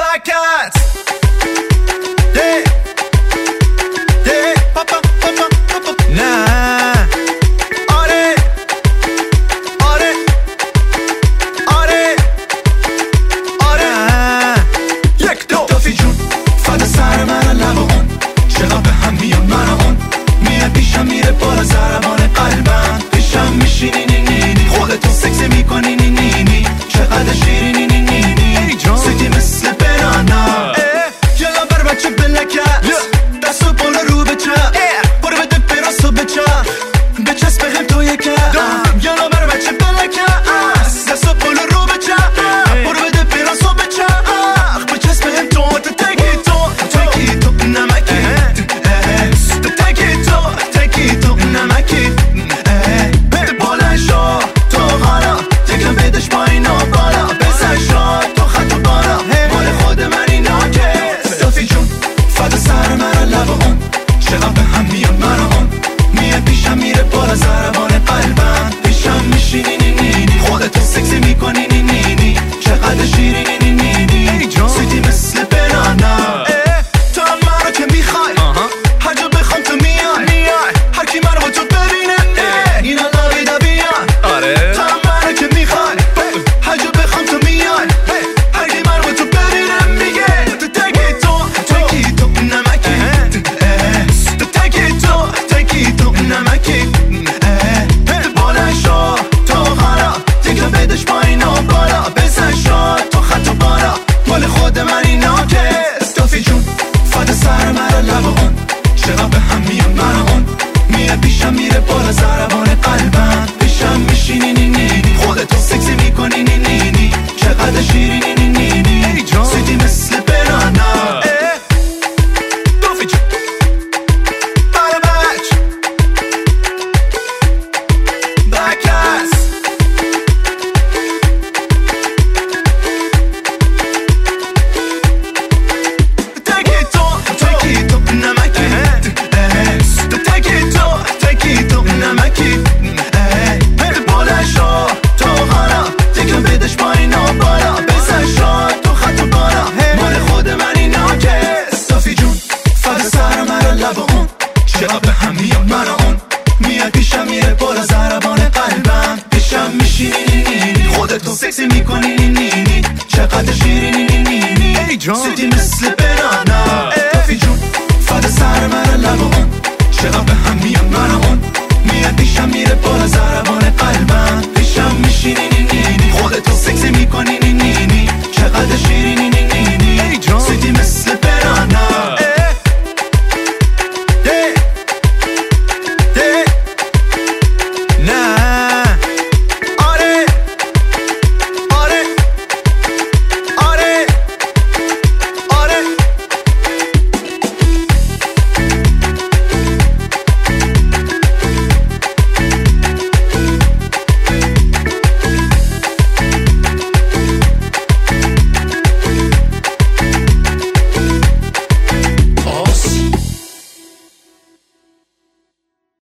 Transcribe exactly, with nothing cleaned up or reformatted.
Backcats. Yeah. Yeah. Papa, papa, papa. Nah. آره. آره. آره. آره. یک دو دافی جون فدا سر من لب اون چقدر به هم میان من اون میاد پیشم میره بالا ضربان قلبم پیشم میشینی نی نی نی خودتو سکسی میکنی نی نی نی چقدر شیرینی نی نی نی سیدی مثل بنانا یلا بر بچه بلکت دستو بالا رو به چپ برو بده براسو به چپ بچسب هم تو یکم یلا بر بچه بلکت دستو بالا رو به چپ برو بده براسو به چپ بچسب هم تو تکی تو تکی تو نمکی تکی تو تکی تو نمکی بده بالا شو تو حالا تکم بدش پایین و بالا بزن شو تو خط و بالا مال خود من اینا که صافی جون فدا سر من لب اون چقدر به هم میان من اون میاد پیشم میره بالا ضربان قلبم پیشم میشینی نی نی نی خودتو سکسی میکنی نی نی نی چقدر شیرینی نی نی نی سیدی مثل بنانا تو هم منو که میخوای هر جا بخوام تو میای هر کی منو با تو ببینه اینا لاوی دا بیان تو هم منو که میخوای هر جا بخوام تو میای هر کی منو با تو ببینه میگه تو تکی تو تکی تو نمکی تو تکی تو تکی تو نمکی بالا شو تو حالا تکم بدش پایین و بالا بزن شو تو خط و بالا مال خود من اینا که استافی جون فدا سر من لب اون چقدر به هم میان من اون میاد پیشم میره بالا ضربان قلبم پیشم میشینی نی نی نی خودتو سکسی میکنی نی نی نی چقدر شیرینی نی نی نی سیدی مثل بنانا استافی جون بله بچ Backcats. Take it to, take it to, namaki. Take it to, take it to, namaki. بده بالا شو تو حالا تکم بدش پایین و بالا بزن شو تو خط و بالا مال خود من اینا که استافی جون فدا سر من لب اون چقدر به هم میان من اون میاد پیشم میره بالا ضربان قلبم پیشم میشینی نی نی نی خودتو سکسی میکنی نی نی نی چقدر شیرینی نی نی نی سیدی مثل بنانا استافی جون فدا سر من لب اون چقدر به هم میان من اون میاد پیشم میره بالا ضربان قلبم پیشم میشینی نی نی نی خودتو سکسی میکنی نی